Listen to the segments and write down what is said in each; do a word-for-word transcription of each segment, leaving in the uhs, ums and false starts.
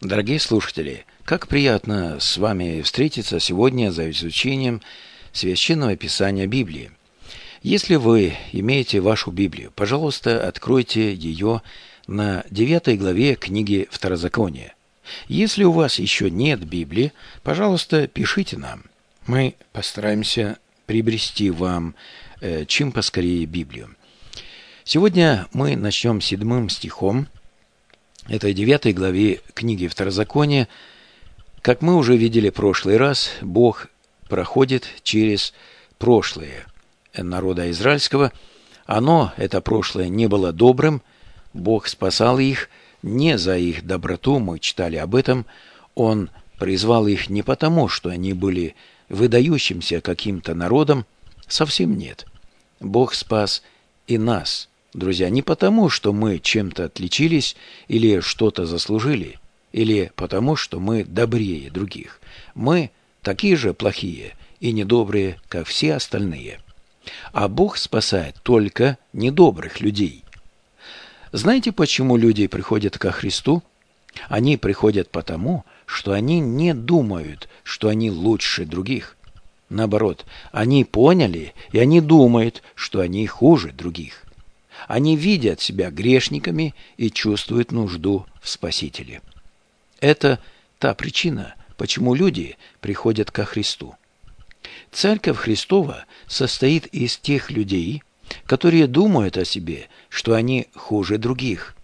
Дорогие слушатели, как приятно с вами встретиться сегодня за изучением Священного Писания Библии. Если вы имеете вашу Библию, пожалуйста, откройте ее на девятой главе книги Второзакония. Если у вас еще нет Библии, пожалуйста, пишите нам. Мы постараемся приобрести вам э, чем поскорее Библию. Сегодня мы начнем седьмым стихом этой девятой главе книги Второзакония. Как мы уже видели в прошлый раз, Бог проходит через прошлое народа израильского. Оно, это прошлое, не было добрым. Бог спасал их не за их доброту, мы читали об этом. Он призвал их не потому, что они были выдающимся каким-то народом. Совсем нет. Бог спас и нас, друзья, не потому, что мы чем-то отличились или что-то заслужили, или потому, что мы добрее других. Мы такие же плохие и недобрые, как все остальные. А Бог спасает только недобрых людей. Знаете, почему люди приходят ко Христу? Они приходят потому, что они не думают, что они лучше других. Наоборот, они поняли, и они думают, что они хуже других. Они видят себя грешниками и чувствуют нужду в Спасителе. Это та причина, почему люди приходят ко Христу. Церковь Христова состоит из тех людей, которые думают о себе, что они хуже других.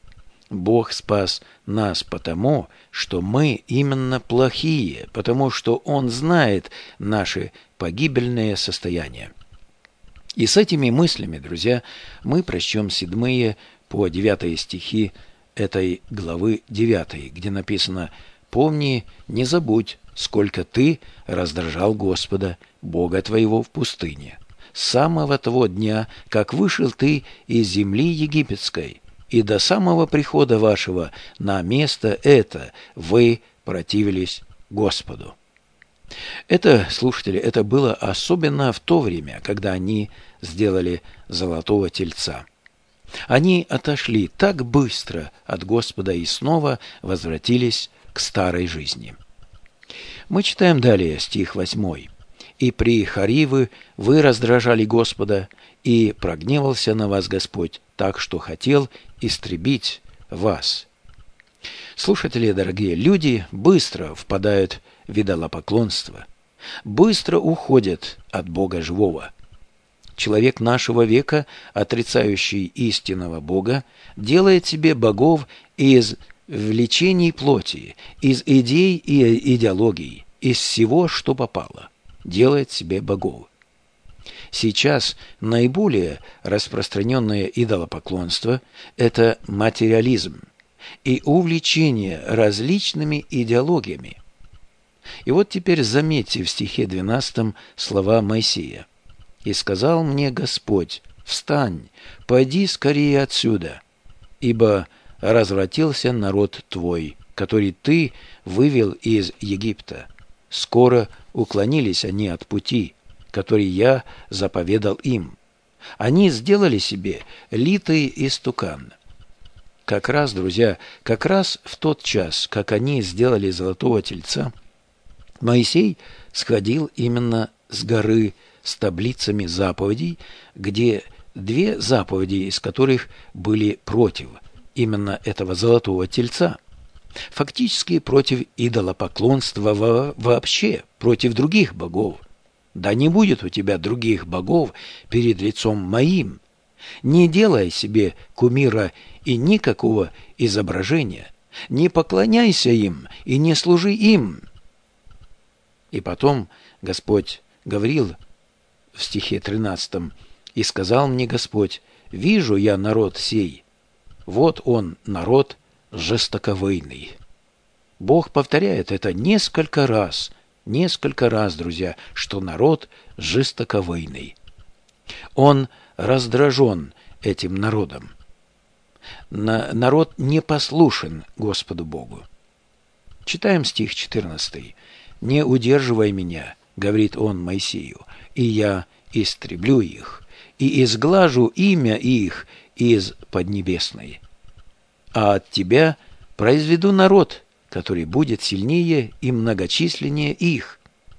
Бог спас нас потому, что мы именно плохие, потому что Он знает наше погибельное состояние. И с этими мыслями, друзья, мы прочтем седьмые по девятые стихи этой главы девятой, где написано: «Помни, не забудь, сколько ты раздражал Господа, Бога твоего, в пустыне, с самого того дня, как вышел ты из земли египетской, и до самого прихода вашего на место это вы противились Господу». Это, слушатели, это было особенно в то время, когда они сделали золотого тельца. Они отошли так быстро от Господа и снова возвратились к старой жизни. Мы читаем далее стих восьмой. «И при Харивы вы раздражали Господа, и прогневался на вас Господь, так что хотел истребить вас». Слушатели дорогие, люди быстро впадают в идолопоклонство, быстро уходят от Бога живого. Человек нашего века, отрицающий истинного Бога, делает себе богов из влечений плоти, из идей и идеологий, из всего, что попало, делает себе богов. Сейчас наиболее распространенное идолопоклонство – это материализм и увлечение различными идеологиями. И вот теперь заметьте в стихе двенадцатом слова Моисея. «И сказал мне Господь: встань, пойди скорее отсюда, ибо развратился народ твой, который ты вывел из Египта. Скоро уклонились они от пути, который я заповедал им. Они сделали себе литый истукан». Как раз, друзья, как раз в тот час, как они сделали золотого тельца, Моисей сходил именно с горы с таблицами заповедей, где две заповеди, из которых были против именно этого золотого тельца. Фактически против идолопоклонства вообще, против других богов. «Да не будет у тебя других богов перед лицом моим. Не делай себе кумира и никакого изображения. Не поклоняйся им и не служи им». И потом Господь говорил в стихе тринадцатом: «И сказал мне Господь: вижу я народ сей, вот он, народ жестоковыйный». Бог повторяет это несколько раз, несколько раз, друзья, что народ жестоковыйный. Он раздражен этим народом. На, народ не послушен Господу Богу. Читаем стих четырнадцатый. «Не удерживай меня, — говорит он Моисею, — и я истреблю их, и изглажу имя их из Поднебесной. А от тебя произведу народ, который будет сильнее и многочисленнее их.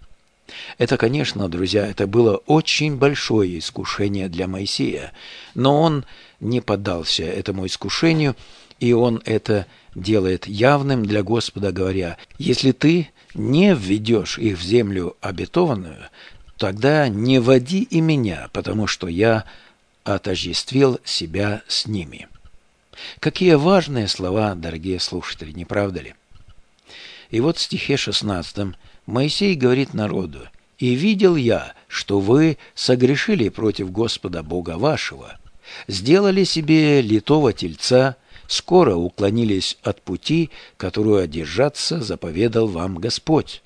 Это, конечно, друзья, это было очень большое искушение для Моисея, но он не поддался этому искушению, и он это делает явным для Господа, говоря: «Если ты не введешь их в землю обетованную, тогда не води и меня, потому что я отождествил себя с ними». Какие важные слова, дорогие слушатели, не правда ли? И вот в стихе шестнадцатом Моисей говорит народу: «И видел я, что вы согрешили против Господа Бога вашего, сделали себе литого тельца, скоро уклонились от пути, которую одержаться заповедал вам Господь».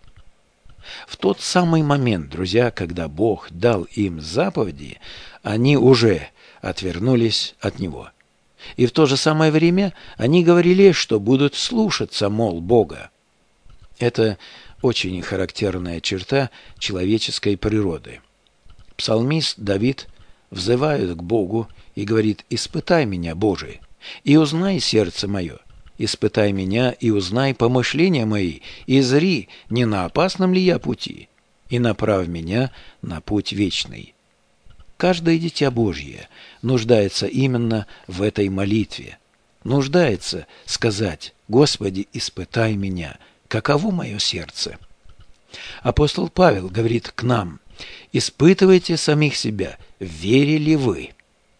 В тот самый момент, друзья, когда Бог дал им заповеди, они уже отвернулись от Него. И в то же самое время они говорили, что будут слушаться, мол, Бога. Это очень характерная черта человеческой природы. Псалмист Давид взывает к Богу и говорит: «Испытай меня, Боже, и узнай сердце мое, испытай меня и узнай помышления мои, и зри, не на опасном ли я пути, и направь меня на путь вечный». Каждое дитя Божье нуждается именно в этой молитве. Нуждается сказать: «Господи, испытай меня, каково мое сердце». Апостол Павел говорит к нам: «Испытывайте самих себя, верили вы».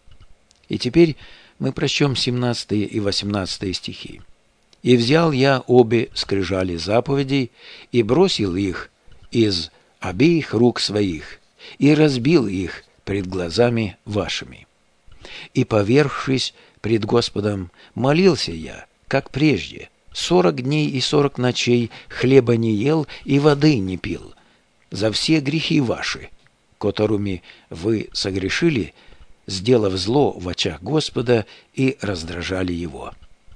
И теперь мы прочтем семнадцатый и восемнадцатый стихи. «И взял я обе скрижали заповедей, и бросил их из обеих рук своих, и разбил их пред глазами вашими. И, повергшись пред Господом, молился я, как прежде, сорок дней и сорок ночей хлеба не ел и воды не пил, за все грехи ваши, которыми вы согрешили, сделав зло в очах Господа и раздражали Его».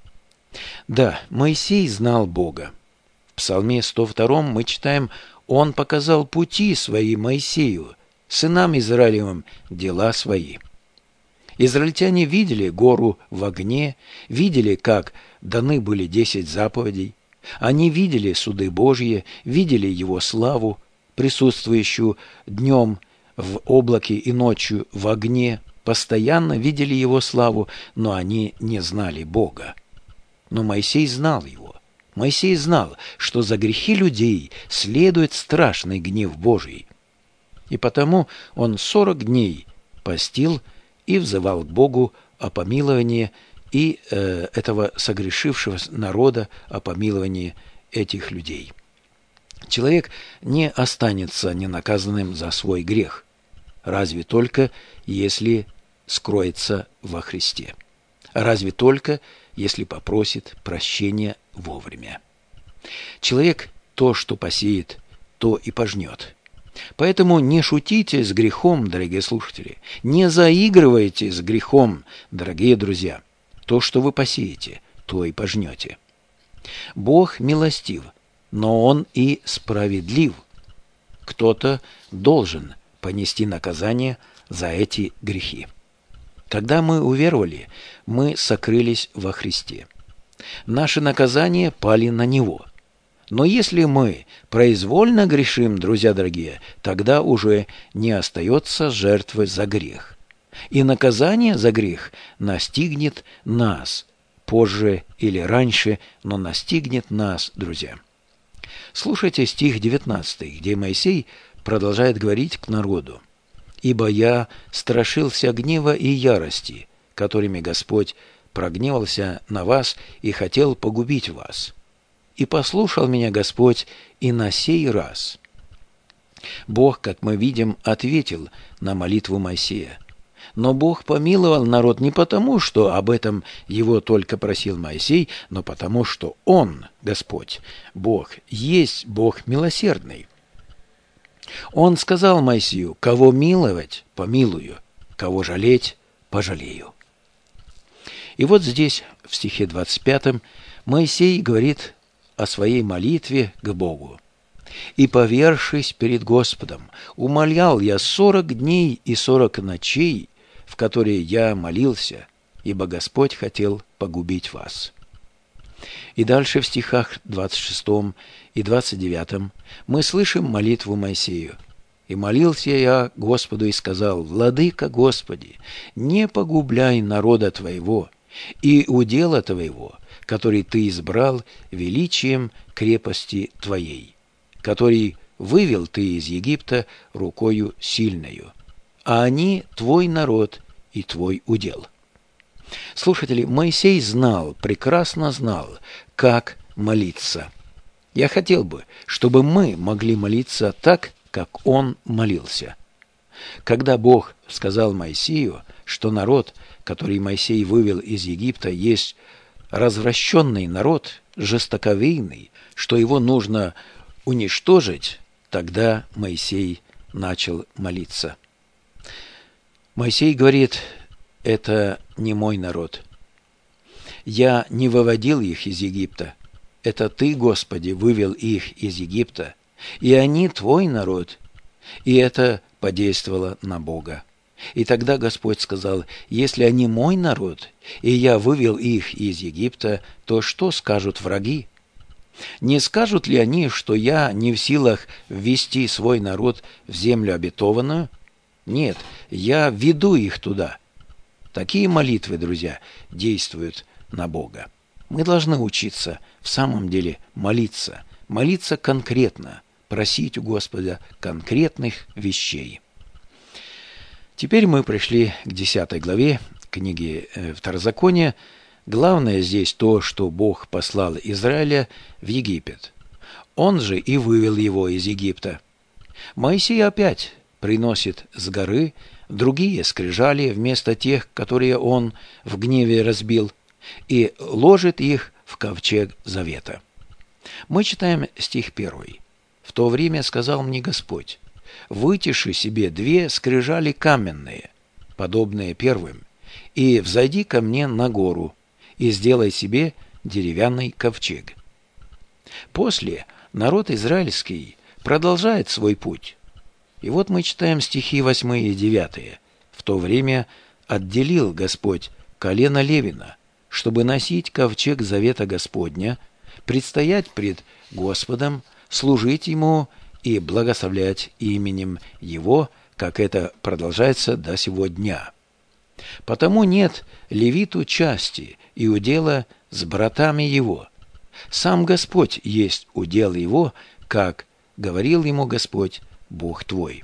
Да, Моисей знал Бога. В Псалме сто втором мы читаем: «Он показал пути свои Моисею, сынам Израилевым дела свои». Израильтяне видели гору в огне, видели, как даны были десять заповедей. Они видели суды Божьи, видели Его славу, присутствующую днем в облаке и ночью в огне, постоянно видели Его славу, но они не знали Бога. Но Моисей знал Его. Моисей знал, что за грехи людей следует страшный гнев Божий. И потому он сорок дней постил и взывал к Богу о помиловании и э, этого согрешившего народа, о помиловании этих людей. Человек не останется ненаказанным за свой грех, разве только если скроется во Христе, разве только если попросит прощения вовремя. Человек то, что посеет, то и пожнет. Поэтому не шутите с грехом, дорогие слушатели, не заигрывайте с грехом, дорогие друзья. То, что вы посеете, то и пожнете. Бог милостив, но Он и справедлив. Кто-то должен понести наказание за эти грехи. Когда мы уверовали, мы сокрылись во Христе. Наши наказания пали на Него. Но если мы произвольно грешим, друзья дорогие, тогда уже не остается жертвы за грех. И наказание за грех настигнет нас, позже или раньше, но настигнет нас, друзья. Слушайте стих девятнадцатый, где Моисей продолжает говорить к народу: «Ибо я страшился гнева и ярости, которыми Господь прогневался на вас и хотел погубить вас. И послушал меня Господь и на сей раз». Бог, как мы видим, ответил на молитву Моисея. Но Бог помиловал народ не потому, что об этом его только просил Моисей, но потому, что Он, Господь, Бог, есть Бог милосердный. Он сказал Моисею: «Кого миловать, помилую, кого жалеть, пожалею». И вот здесь, в стихе двадцать пятом, Моисей говорит о своей молитве к Богу. «И, повергшись перед Господом, умолял я сорок дней и сорок ночей, в которые я молился, ибо Господь хотел погубить вас». И дальше в стихах двадцать шестом и двадцать девятом мы слышим молитву Моисею. «И молился я Господу и сказал: Владыка Господи, не погубляй народа Твоего и удела Твоего, который Ты избрал величием крепости Твоей, который вывел Ты из Египта рукою сильною, а они Твой народ и Твой удел». Слушатели, Моисей знал, прекрасно знал, как молиться. Я хотел бы, чтобы мы могли молиться так, как он молился. Когда Бог сказал Моисею, что народ, который Моисей вывел из Египта, есть развращенный народ, жестоковейный, что его нужно уничтожить, тогда Моисей начал молиться. Моисей говорит: «Это не мой народ. Я не выводил их из Египта. Это Ты, Господи, вывел их из Египта, и они Твой народ». И это подействовало на Бога. И тогда Господь сказал: «Если они мой народ, и я вывел их из Египта, то что скажут враги? Не скажут ли они, что я не в силах ввести свой народ в землю обетованную? Нет, я веду их туда». Такие молитвы, друзья, действуют на Бога. Мы должны учиться в самом деле молиться, молиться конкретно, просить у Господа конкретных вещей. Теперь мы пришли к десятой главе книги Второзакония. Главное здесь то, что Бог послал Израиля в Египет. Он же и вывел его из Египта. Моисей опять приносит с горы другие скрижали вместо тех, которые он в гневе разбил, и ложит их в ковчег завета. Мы читаем стих первый. «В то время сказал мне Господь: вытиши себе две скрижали каменные, подобные первым, и взойди ко мне на гору, и сделай себе деревянный ковчег». После народ израильский продолжает свой путь. И вот мы читаем стихи восьмые и девятые. «В то время отделил Господь колено Левина, чтобы носить ковчег завета Господня, предстоять пред Господом, служить Ему и благословлять именем Его, как это продолжается до сего дня. Потому нет левиту части и удела с братами его. Сам Господь есть удел его, как говорил ему Господь, Бог твой».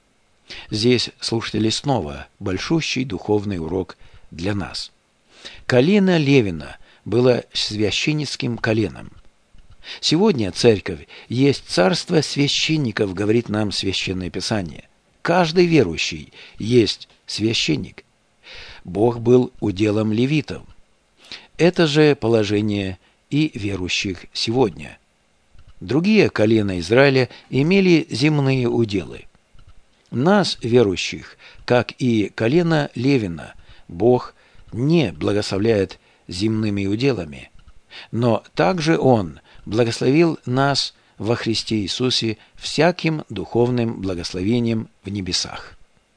Здесь, слушатели, снова большущий духовный урок для нас. Колено Левина было священническим коленом. Сегодня церковь есть царство священников, говорит нам Священное Писание. Каждый верующий есть священник. Бог был уделом левитов. Это же положение и верующих сегодня. Другие колена Израиля имели земные уделы. Нас, верующих, как и колено Левина, Бог не благословляет земными уделами, но также Он благословил нас во Христе Иисусе всяким духовным благословением в небесах.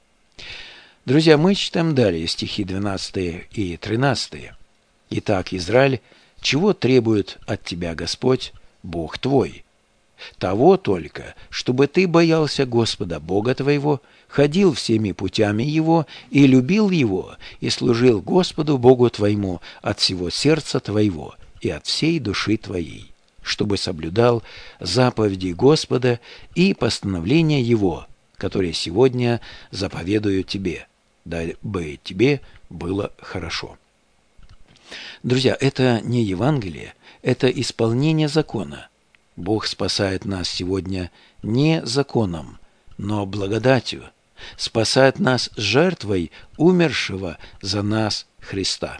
Друзья, мы читаем далее стихи двенадцатые и тринадцатые. «Итак, Израиль, чего требует от тебя Господь, Бог твой? Того только, чтобы ты боялся Господа Бога твоего, ходил всеми путями Его и любил Его, и служил Господу Богу твоему от всего сердца твоего и от всей души твоей, чтобы соблюдал заповеди Господа и постановления Его, которые сегодня заповедую тебе, дабы тебе было хорошо». Друзья, это не Евангелие, это исполнение закона. Бог спасает нас сегодня не законом, но благодатью, спасает нас жертвой умершего за нас Христа.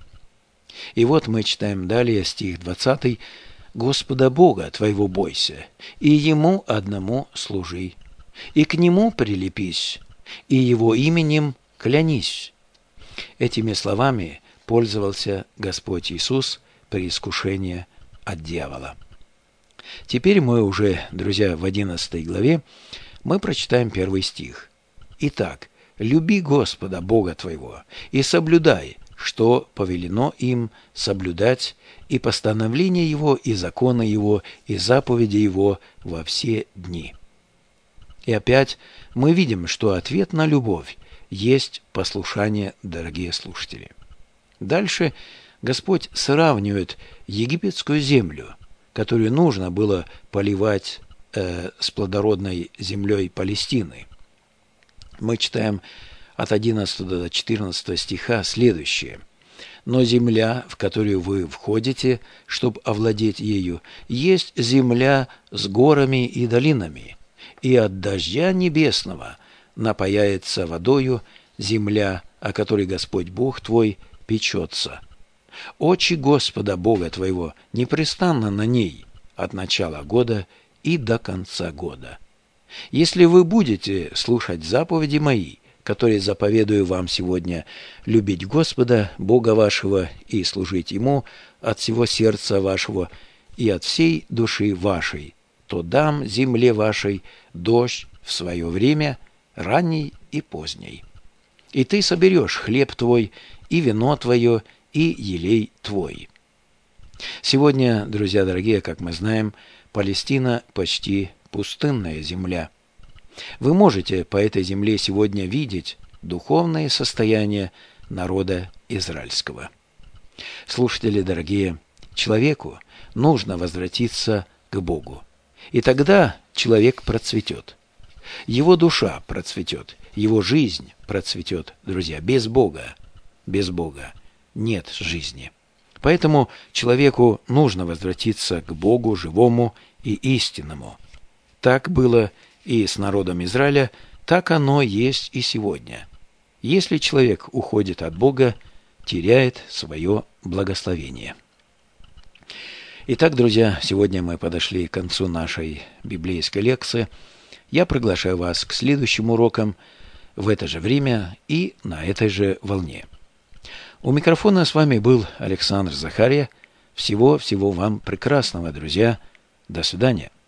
И вот мы читаем далее стих двадцатый. «Господа Бога твоего бойся, и Ему одному служи, и к Нему прилепись, и Его именем клянись». Этими словами пользовался Господь Иисус при искушении от дьявола. Теперь мы уже, друзья, в одиннадцатой главе мы прочитаем первый стих. «Итак, люби Господа Бога твоего и соблюдай, что повелено им соблюдать, и постановления Его, и законы Его, и заповеди Его во все дни». И опять мы видим, что ответ на любовь есть послушание, дорогие слушатели. Дальше Господь сравнивает египетскую землю, которую нужно было поливать э, с плодородной землей Палестины. Мы читаем от одиннадцатого до четырнадцатого стиха следующее. «Но земля, в которую вы входите, чтобы овладеть ею, есть земля с горами и долинами, и от дождя небесного напояется водою земля, о которой Господь Бог твой печется. Очи Господа Бога твоего непрестанно на ней от начала года и до конца года. Если вы будете слушать заповеди мои, которые заповедую вам сегодня, любить Господа Бога вашего и служить Ему от всего сердца вашего и от всей души вашей, то дам земле вашей дождь в свое время, ранний и поздний. И ты соберешь хлеб твой, и вино твое, и елей твой». Сегодня, друзья дорогие, как мы знаем, Палестина почти пустынная земля. Вы можете по этой земле сегодня видеть духовное состояние народа израильского. Слушатели дорогие, человеку нужно возвратиться к Богу. И тогда человек процветет. Его душа процветет, его жизнь процветет, друзья. Без Бога, без Бога нет жизни. Поэтому человеку нужно возвратиться к Богу живому и истинному. Так было и с народом Израиля, так оно есть и сегодня. Если человек уходит от Бога, теряет свое благословение. Итак, друзья, сегодня мы подошли к концу нашей библейской лекции. Я приглашаю вас к следующим урокам в это же время и на этой же волне. У микрофона с вами был Александр Захарья. Всего-всего вам прекрасного, друзья. До свидания.